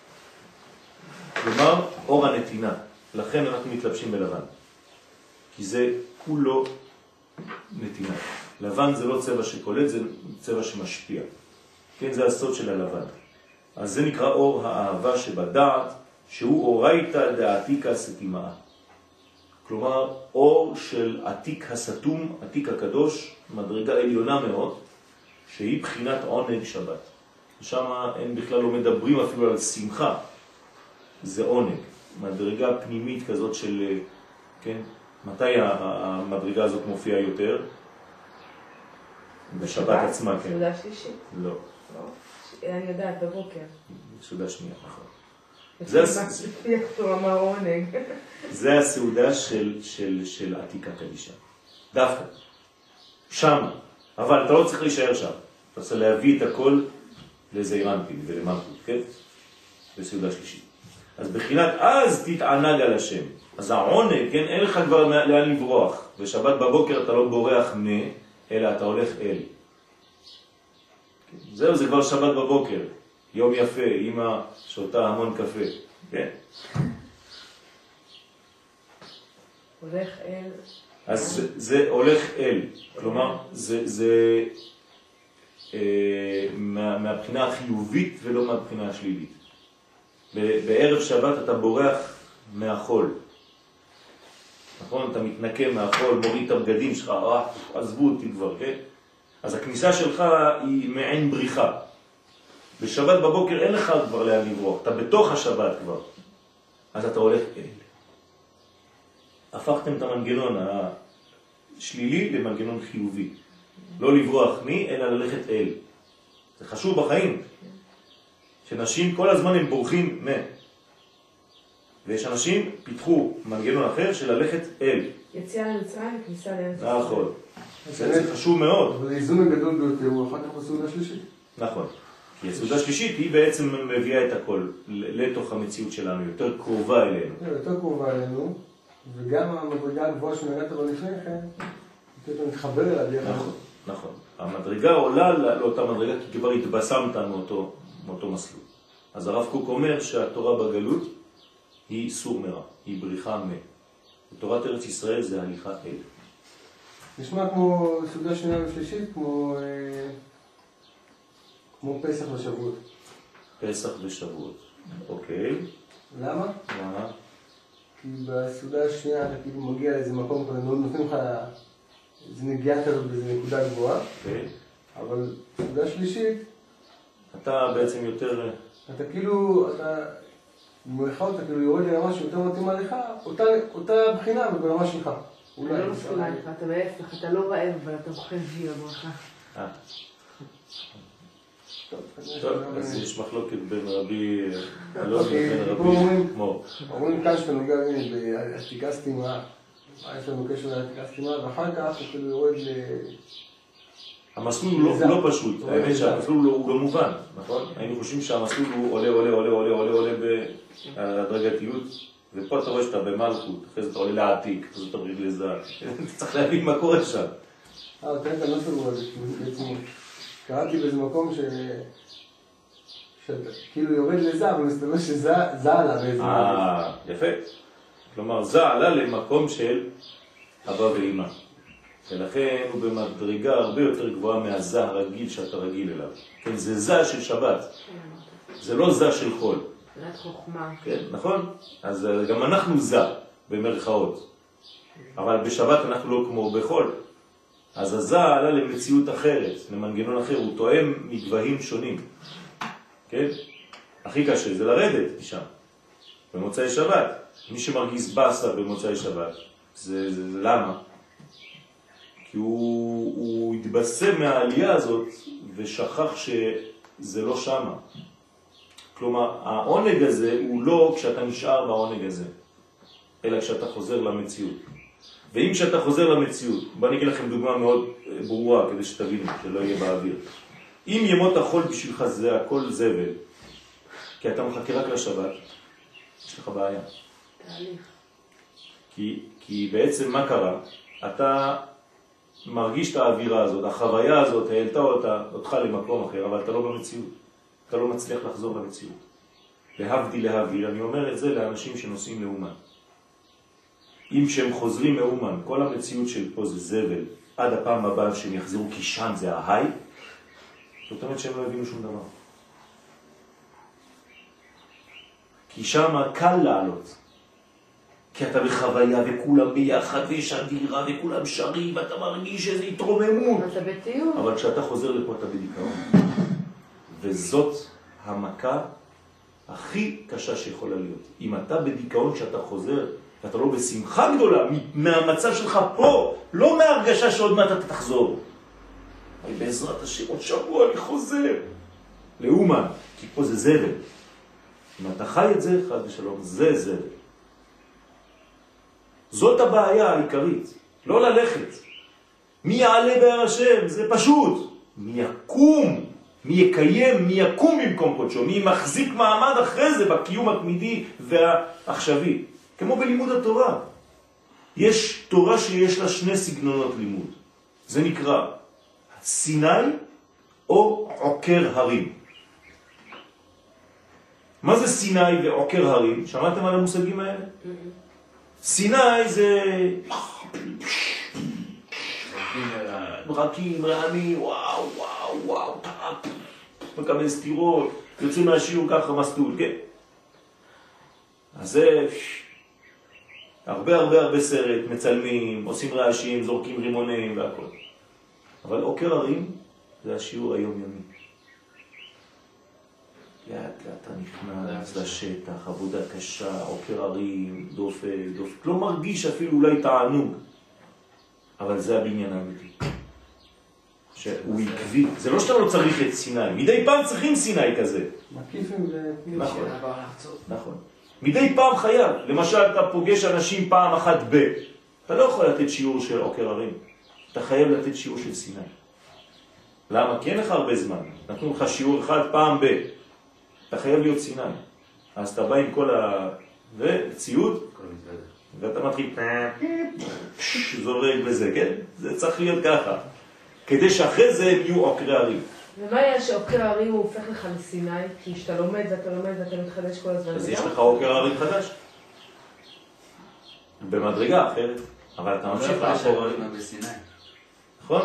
כלומר, אור הנתינה. לכן אנחנו מתלבשים בלבן. כי זה כולו נתינה. לבן זה לא צבע שקולט, זה צבע שמשפיע. כן, זה הסוד של הלבן. אז זה נקרא אור האהבה שבדעת, שהוא אורייתא דעתיקה סתימה. כלומר, אור של עתיק הסתום, עתיק הקדוש, מדרגה עליונה מאוד, שהיא בחינת עונג שבת. שם הם בכלל לא מדברים אפילו על שמחה, זה עונג. מדרגה פנימית כזאת של, כן, מתי המדרגה הזאת מופיעה יותר? בשבת עצמה, כן. סעודה שלישית? לא. אני יודעת, בבוקר. סעודה שנייה, נכון. לפי הכתוב אמר עונג. זה הסעודה של עתיקה קדישה. דווקא. שם. אבל אתה לא צריך להישאר שם. אתה צריך להביא את הכל לזעירנטים ולמלכות, כן? בסעודה שלישית. אז בחינת אז תתענג על השם. אז העונג, כן? אין לך כבר לאן לברוח. בשבת בבוקר אתה לא בורח אלא אתה הולך אל. זהו, זה כבר שבת בבוקר. יום יפה, אמא שותה המון קפה. כן. הולך אל. אז זה הולך אל. כלומר, זה מהבחינה החיובית ולא מהבחינה השלילית. בערב שבת אתה בורח מהחול. נכון? אתה מתנקה מהחול, מוריד את הבגדים שלך, עזבו אותי כבר, כן? אז הכניסה שלך היא מעין בריחה. בשבת בבוקר אין לך כבר לאן לברוח, אתה בתוך השבת כבר. אז אתה הולך אל. הפכתם את המנגנון השלילי למנגנון חיובי. לא לברוח אלא ללכת אל. זה חשוב בחיים. שנשים כל הזמן הם בורחים ויש אנשים פיתחו מנגנון אחר של ללכת אל. יציאה למצרים וכניסה לארץ ישראל. נכון. זה חשוב מאוד. אבל האיזון הגדול ביותר הוא אחר כך בסעודה שלישית. נכון. כי הסעודה שלישית היא בעצם מביאה את הכל לתוך המציאות שלנו, יותר קרובה אלינו. יותר קרובה אלינו, וגם המדרגה הגבוהה שנגעת בה לפני כן, יותר מתחבר אליה. נכון, נכון. המדרגה עולה לאותה מדרגה כי כבר התבשמת מאותו מסלול. אז הרב קוק אומר שהתורה בגלות היא סור מרע, היא בריחה תורת ארץ ישראל זה הליכה אל. נשמע כמו סעודה שנייה ושלישית, כמו פסח ושבועות. פסח ושבועות, אוקיי. למה? למה? כי בסעודה השנייה אתה כאילו מגיע לאיזה מקום כזה, נותנים לך איזו נגיעה כזאת באיזו נקודה גבוהה. אוקיי. אבל בסעודה שלישית... אתה בעצם יותר... אתה כאילו, אתה במרכאות אתה כאילו יורד לרמה שיותר מתאימה לך, אותה בחינה וברמה שלך. אני לא מסכימה לך, אתה בהפך, אתה לא רעב, אבל אתה אוכל בי לברכה. טוב, אז יש מחלוקת בין רבי אלון לבין רבי מור. אומרים כאן שאתה נוגע בעתיקה סתימה, מה יש לנו קשר לעתיקה סתימה, ואחר כך אתה כאילו יורד ל... המסלול הוא לא פשוט, האמת שהמסלול הוא לא מובן, נכון? היינו חושבים שהמסלול הוא עולה, עולה, עולה, עולה, עולה, עולה בהדרגתיות, ופה אתה רואה שאתה במלכות, אחרי זה אתה עולה לעתיק, אחרי זה אתה עולה לזה, אתה צריך להבין מה קורה שם. תראה את המסלול הוא בעצם, קראתי באיזה מקום כאילו יורד לזה, אבל מסתבר שזה עלה באיזה מקום. יפה. כלומר, זה עלה למקום של אבא ואמא. ולכן הוא במדרגה הרבה יותר גבוהה מהזה הרגיל שאתה רגיל אליו. כן, זה זה של שבת. זה לא זה של חול. זה חוכמה. כן, נכון? אז גם אנחנו זה, במרכאות. אבל בשבת אנחנו לא כמו בחול. אז הזה עלה למציאות אחרת, למנגנון אחר. הוא תואם מגבהים שונים. כן? הכי קשה זה לרדת משם. במוצאי שבת. מי שמרגיז בסה במוצאי שבת. זה למה? כי הוא התבשם מהעלייה הזאת ושכח שזה לא שמה. כלומר, העונג הזה הוא לא כשאתה נשאר בעונג הזה, אלא כשאתה חוזר למציאות. ואם כשאתה חוזר למציאות, בוא נגיד לכם דוגמה מאוד ברורה כדי שתבינו, שלא יהיה באוויר. אם ימות החול בשבילך זה הכל זבל, כי אתה מחכה רק לשבת, יש לך בעיה. תהליך. כי בעצם מה קרה? אתה מרגיש את האווירה הזאת, החוויה הזאת, העלתה אותך למקום אחר, אבל אתה לא במציאות. אתה לא מצליח לחזור למציאות. להבדיל, אני אומר את זה לאנשים שנוסעים לאומן. אם שהם חוזרים לאומן, כל המציאות של פה זה זבל, עד הפעם הבאה שהם יחזרו, כי שם זה ההי, זאת אומרת שהם לא הבינו שום דבר. כי שם קל לעלות. כי אתה בחוויה וכולם ביחד ויש אדירה וכולם שרים ואתה מרגיש איזה התרוממות. אתה בטיול. אבל כשאתה חוזר לפה אתה בדיכאון. וזאת המכה הכי קשה שיכולה להיות. אם אתה בדיכאון כשאתה חוזר ואתה לא בשמחה גדולה מהמצב שלך פה, לא מהרגשה שעוד מעט אתה תחזור. אבל בעזרת השם עוד שבוע אני חוזר לאומן, כי פה זה זבל. אם אתה חי את זה, חד ושלום, זה זבל. זאת הבעיה העיקרית, לא ללכת. מי יעלה בהר השם? זה פשוט. מי יקום, מי יקיים, מי יקום במקום קודשו, מי מחזיק מעמד אחרי זה בקיום התמידי והעכשווי. כמו בלימוד התורה. יש תורה שיש לה שני סגנונות לימוד. זה נקרא סיני או עוקר הרים. מה זה סיני ועוקר הרים? שמעתם על המושגים האלה? סיני זה ברקים, רעמים, וואו, וואו, וואו, מקבל סתירות, יוצאים מהשיעור ככה מסלול, כן? אז זה הרבה סרט, מצלמים, עושים רעשים, זורקים רימונים והכל. אבל עוקר הרים זה השיעור היומיומי. לאט אתה נכנס לשטח, עבודה קשה, עוקר הרים, דופק, לא מרגיש אפילו אולי תענוג. אבל זה הבניין האמיתי. שהוא עקבי. זה לא שאתה לא צריך את סיני. מדי פעם צריכים סיני כזה. מקיפים נכון. נכון. מדי פעם חייב. למשל, אתה פוגש אנשים פעם אחת אתה לא יכול לתת שיעור של עוקר הרים. אתה חייב לתת שיעור של סיני. למה? כי אין לך הרבה זמן. נתנו לך שיעור אחד פעם אתה חייב להיות סיני. אז אתה בא עם כל וציוד, ואתה מתחיל זורק בזה, כן? זה צריך להיות ככה. כדי שאחרי זה הם יהיו עוקרי הרים. ומה היה שעוקר הרים הוא הופך לך לסיני? כי שאתה לומד ואתה מתחדש כל הזמן. אז יש לך עוקר הרים חדש. במדרגה אחרת. אבל אתה ממשיך לעקור הרים. נכון?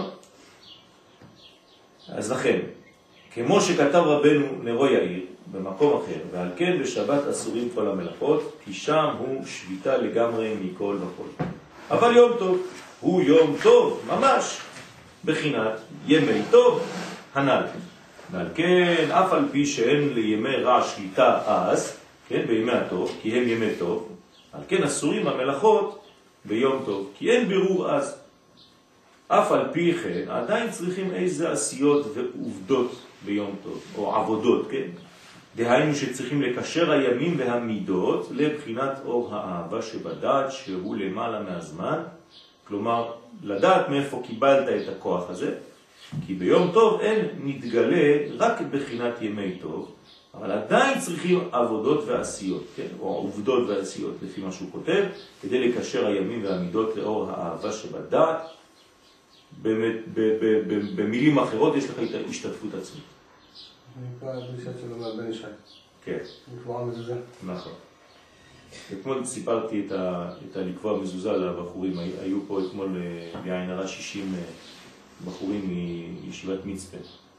אז לכן, כמו שכתב רבנו נרו יאיר, במקום אחר, ועל כן בשבת אסורים כל המלאכות, כי שם הוא שביטה לגמרי מכל וכל. אבל יום טוב הוא יום טוב, ממש, בחינת ימי טוב הנ"ל. ועל כן, אף על פי שאין לימי רע שליטה אז, כן, בימי הטוב, כי הם ימי טוב, על כן אסורים המלאכות ביום טוב, כי אין בירור אז. אף על פי כן, עדיין צריכים איזה עשיות ועובדות ביום טוב, או עבודות, כן? דהיינו שצריכים לקשר הימים והמידות לבחינת אור האהבה שבדעת שהוא למעלה מהזמן, כלומר, לדעת מאיפה קיבלת את הכוח הזה, כי ביום טוב אין נתגלה רק בחינת ימי טוב, אבל עדיין צריכים עבודות ועשיות, כן? או עובדות ועשיות, לפי מה שהוא כותב, כדי לקשר הימים והמידות לאור האהבה שבדעת. במילים אחרות יש לך את ההשתתפות עצמית. נקרא הדרישת שלו מהבן ישי. כן. לקבוע מזוזה. נכון. אתמול סיפרתי את לקבוע מזוזה לבחורים. היו פה אתמול בעין הרע 60 בחורים מישיבת מצפה.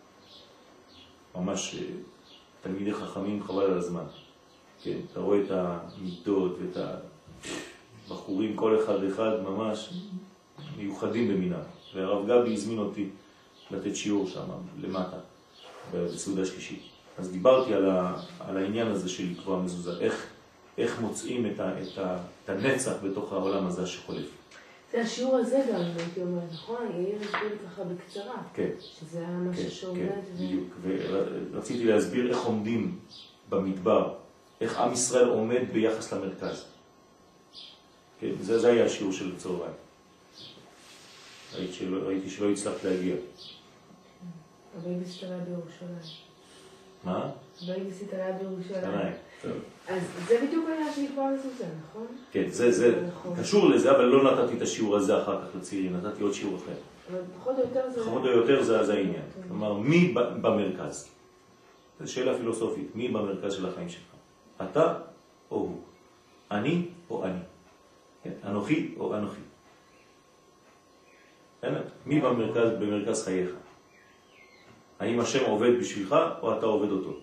ממש תלמידי חכמים חבל על הזמן. כן, אתה רואה את המידות ואת הבחורים, כל אחד ממש מיוחדים במינם. והרב גבי הזמין אותי לתת שיעור שם, למטה, בסעודה שלישית. אז דיברתי על העניין הזה של לקבוע מזוזה, איך מוצאים את הנצח בתוך העולם הזה שחולף. זה השיעור הזה גם, הייתי אומרת, נכון? יאיר הסביר ככה בקצרה. כן. שזה היה משהו שעומד. כן, בדיוק. ורציתי להסביר איך עומדים במדבר, איך עם ישראל עומד ביחס למרכז. כן, זה היה השיעור של הצהריים. ראיתי שלא הצלחת להגיע. הבייביסיטר היה בירושלים. מה? הבייביסיטר היה בירושלים. טוב. אז זה בדיוק היה שנקבע מזוזה, נכון? כן, זה קשור לזה, אבל לא נתתי את השיעור הזה אחר כך לצעירים, נתתי עוד שיעור אחר. אבל פחות או יותר זה... פחות או יותר זה העניין. כלומר, מי במרכז? זו שאלה פילוסופית. מי במרכז של החיים שלך? אתה או הוא? אני או אני? אנוכי או אנוכי? מי במרכז חייך? האם השם עובד בשבילך או אתה עובד אותו?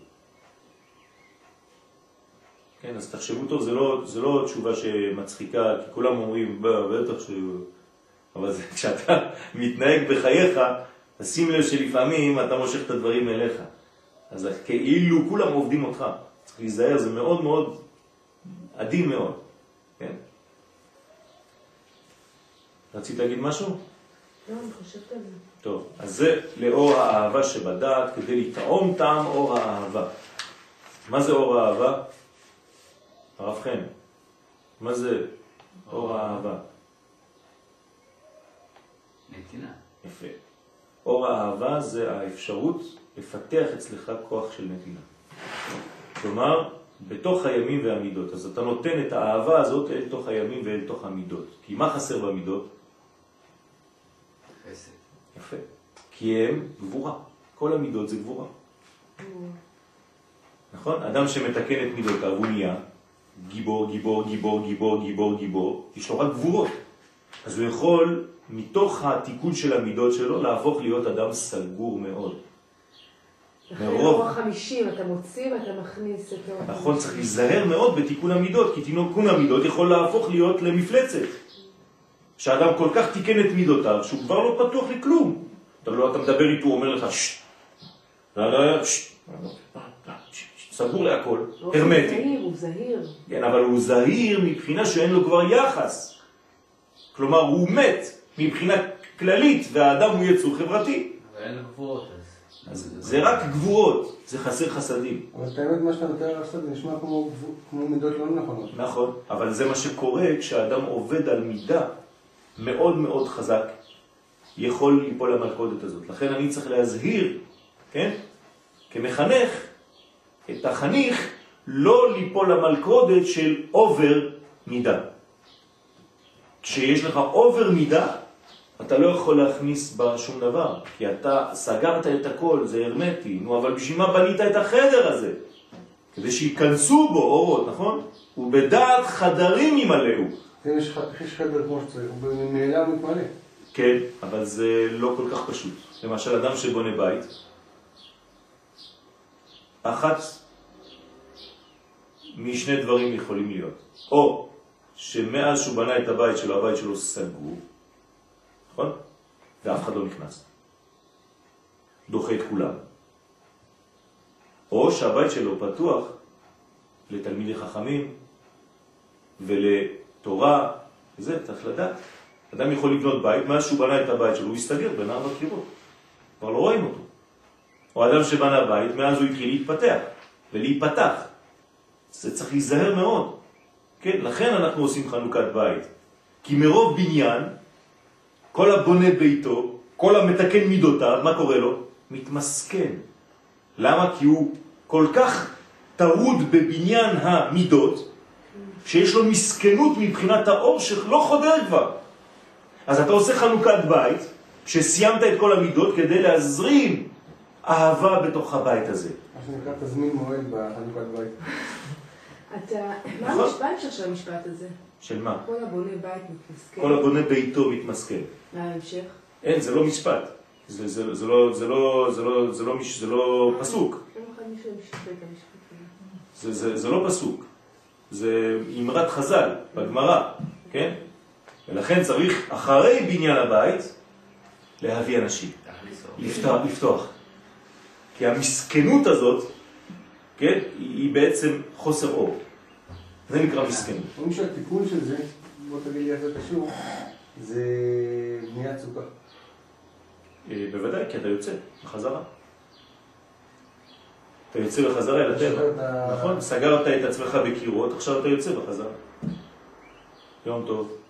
כן, אז תחשבו טוב, זה לא תשובה שמצחיקה, כי כולם אומרים, בטח אבל כשאתה מתנהג בחייך, תשים לב שלפעמים אתה מושך את הדברים אליך. אז כאילו כולם עובדים אותך. צריך להיזהר, זה מאוד מאוד עדין מאוד. כן? רצית להגיד משהו? לא, אני חושבת על זה. טוב, אז זה לאור האהבה שבדעת, כדי לטעום טעם אור האהבה. מה זה אור האהבה? הרב חן, מה זה אור האהבה? נתינה. יפה. אור האהבה זה האפשרות לפתח אצלך כוח של נתינה. כלומר, בתוך הימים והמידות. אז אתה נותן את האהבה הזאת אל תוך הימים ואל תוך המידות. כי מה חסר במידות? חסד. יפה. כי הם גבורה. כל המידות זה גבורה. נכון? אדם שמתקן את מידותיו הוא נהיה גיבור, גיבור, גיבור, גיבור, גיבור, גיבור. יש לו רק גבורות. אז הוא יכול, מתוך התיקון של המידות שלו, להפוך להיות אדם סגור מאוד. לכן אור ה-50, אתה מוציא ואתה מכניס את אור ה-50. נכון, צריך להיזהר מאוד בתיקון המידות, כי תיקון המידות יכול להפוך להיות למפלצת. שהאדם כל כך תיקן את מידותיו, שהוא כבר לא פתוח לכלום. אתה מדבר איתו, הוא אומר לך, סגור להכל, הרמטי. הוא זהיר. כן, אבל הוא זהיר מבחינה שאין לו כבר יחס. כלומר, הוא מת מבחינה כללית, והאדם הוא יצור חברתי. אבל אין גבורות אז זה רק גבורות, זה חסר חסדים. אבל את האמת, מה שאתה נותן לעשות, זה נשמע כמו מידות לא נכונות. נכון, אבל זה מה שקורה כשאדם עובד על מידה מאוד מאוד חזק, יכול ליפול למלכודת הזאת. לכן אני צריך להזהיר, כן? כמחנך, את החניך לא ליפול למלכודת של אובר מידה. כשיש לך אובר מידה, אתה לא יכול להכניס בה שום דבר, כי אתה סגרת את הכל, זה הרמטי. נו, אבל בשביל מה בנית את החדר הזה? כדי שיכנסו בו אורות, נכון? ובדעת חדרים ימלאו. יש חדר כמו שצריך, הוא במעילה מתמלא. כן, אבל זה לא כל כך פשוט. למשל, אדם שבונה בית, אחת משני דברים יכולים להיות. או שמאז שהוא בנה את הבית שלו סגור, נכון? ואף אחד לא נכנס. דוחה את כולם. או שהבית שלו פתוח לתלמידי חכמים ולתורה, וזה צריך לדעת. אדם יכול לבנות בית, מאז שהוא בנה את הבית שלו, הוא יסתגר בין 4 קירות. כבר לא רואים אותו. או אדם שבנה בית, מאז הוא התחיל להתפתח ולהיפתח. זה צריך להיזהר מאוד. כן? לכן אנחנו עושים חנוכת בית. כי מרוב בניין, כל הבונה ביתו, כל המתקן מידותיו, מה קורה לו? מתמסכן. למה? כי הוא כל כך טרוד בבניין המידות, שיש לו מסכנות מבחינת האור שלא חודר כבר. אז אתה עושה חנוכת בית, שסיימת את כל המידות כדי להזרים אהבה בתוך הבית הזה. מה שנקרא תזמין מועד בחנוכת בית. מה המשפט של המשפט הזה? של מה? כל הבונה בית מתמסכן. כל הבונה ביתו מתמסכן. מה ההמשך? אין, זה לא משפט. זה לא פסוק. זה לא פסוק. זה אמרת חז"ל בגמרא, כן? ולכן צריך אחרי בניין הבית להביא אנשים, לפתוח. כי המסכנות הזאת, כן, היא בעצם חוסר אור. זה נקרא מסכנות. אומרים שהתיקון של זה, בוא תגיד לי איך זה קשור, זה בניית סוכה. בוודאי, כי אתה יוצא בחזרה. אתה יוצא בחזרה אל הטבע. נכון, סגרת את עצמך בקירות, עכשיו אתה יוצא בחזרה. יום טוב.